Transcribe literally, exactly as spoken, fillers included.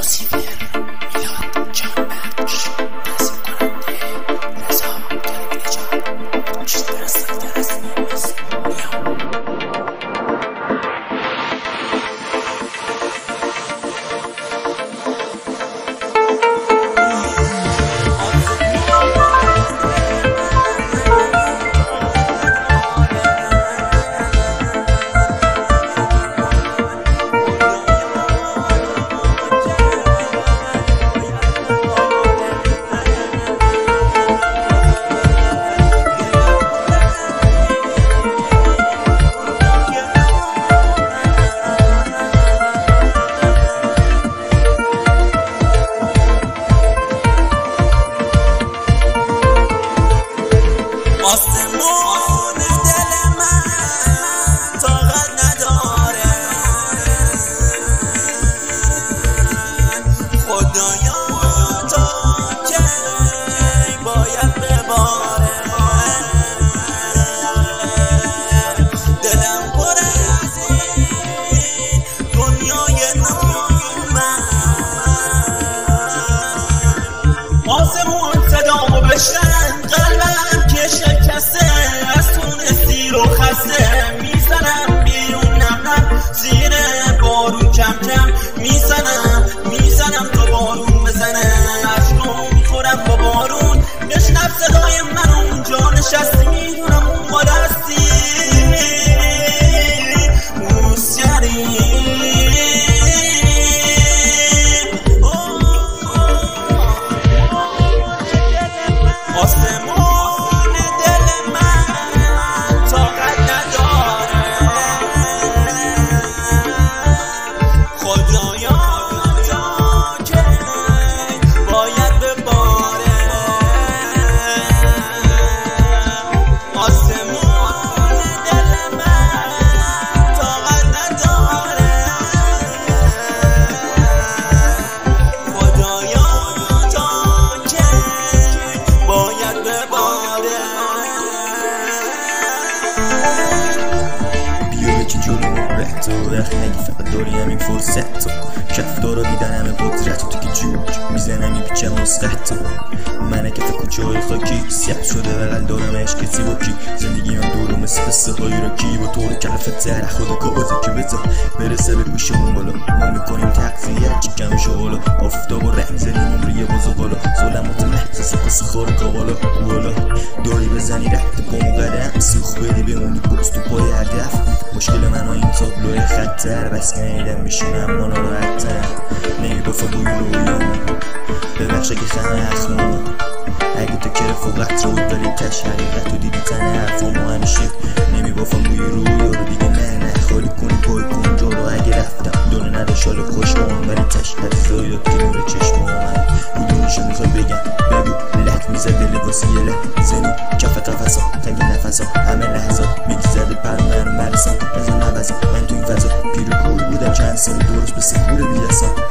لوسیفر میلاد جانبخش نصیب کننده رضا کریم نجات چیز درستان درست نیست میام آسمون دل من طاقت نداره خدایا تا کی باید بباره دلم پر از این دنیای نامن آسمون صدامو بشنن قلبم که شکسته از تون سیر و خسته میزنم بیرون نم نم زیر بارون کم کم میزنم میزنم تا بارون بزنه عشقم میخورم با بارون بشنو صدای من اونجا نشستی میدونم اون بالا هستی موسیقی آسمون دل من طاقت نداره خدایا تا کی باید بباره آسمون دل من طاقت نداره خدایا تا کی باید بباره بیا یکی جلو ما رد و وقت نگی فقط داری همین فرصت تو کف دارا دیدن همه قدرت تو که جوک میزنم این پیچه مسقط تو منه که فکر کوچه های خاکی سیب شده وقل دارم عشق کسی با کی زندگی هم دورو مثل قصه های را کی با طور کلفت تره خود کابازه که بزا برسه به گوشمون بالا ما میکنیم تقضیه چی کم شغالا آفتاب و رنگ زنیم عمریه باز و بالا ظلمات محسس قصه خور کابالا گوالا داری بزنی رد پامو قدم سوخ بدی بمونی بوز تو پای هدف مشکل من ها این تابلوی خطر بس کنیدم میشونم ما ناراحتم نمیبافا بوی رویام ببخشه که خمه اخمام اگه تو که رفاقت رو داری کش حقیقت رو دیدی تنه حرفامو همیشه نمیبافم بوی رویا رو دیگه نه نه خالی کنی پای کن جالو اگه رفتم دونه نداشت حالا خوش با من ولی تشکر زایداد که نور چشم من کدومشو میخوای بگم بگو لک میزد دل واسه یه لک زنی کف قفصا تنگ نفسا همه لحظات میگذده پر من مرسم نزا نبزم من تو این فضا پیرو کور بودم چند سال درست به سکور بیدستم